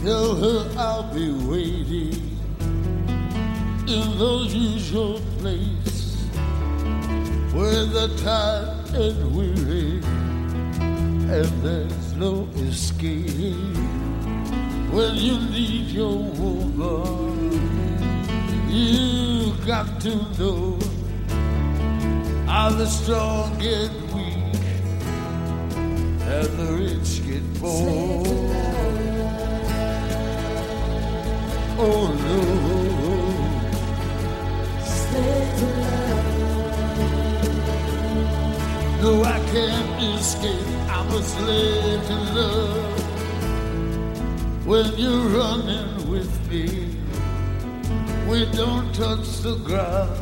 Tell her I'll be waiting in the usual place where the tired and weary and there's no escape. When you need your woman, you got to know how the strong get weak and the rich get poor. Oh no, no, I can't escape. I'm a slave to love. When you're running with me, we don't touch the ground.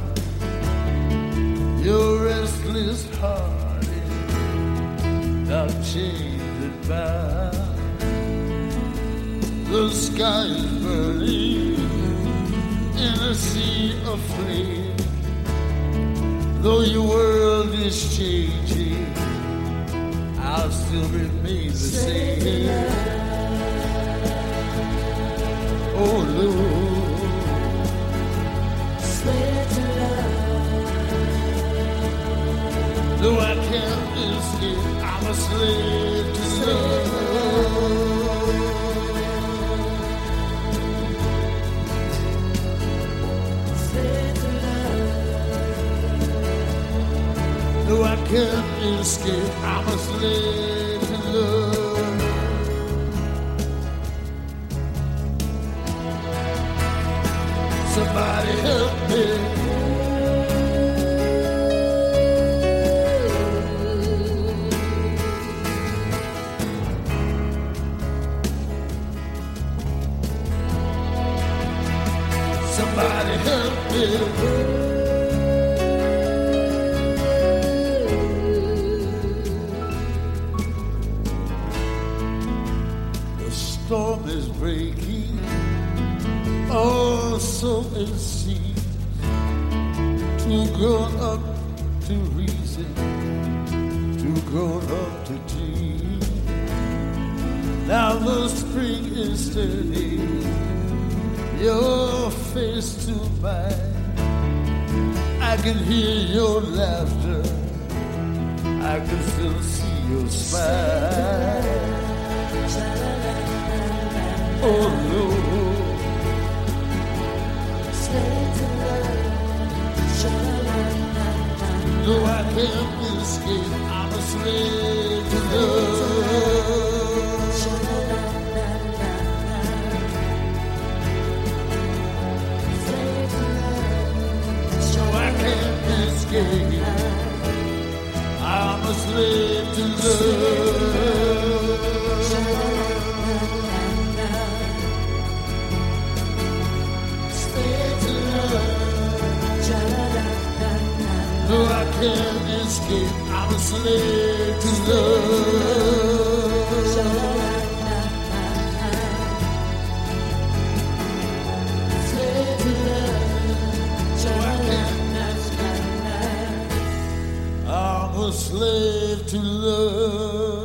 Your restless heart is not chained and bound. The sky is burning in a sea of flame. Though your world is changing, I'll still remain the same. Oh Lord, slave to love. No, I can't escape. I'm a slave to love. Slave to love. No, I can't escape. I'm a slave to love. Somebody help me. Somebody help me. The storm is breaking. Oh, so it seems, too grown up to reason, too grown up to dream. Now the spring is turning your face to mine. I can hear your laughter, I can still see your smile. Oh Lord, no, I can't escape. I'm a slave to love. So I can't escape. I'm a slave to love. No, I can't escape. I'm a slave to love. Slave to love. So I can't escape. I'm a slave to love.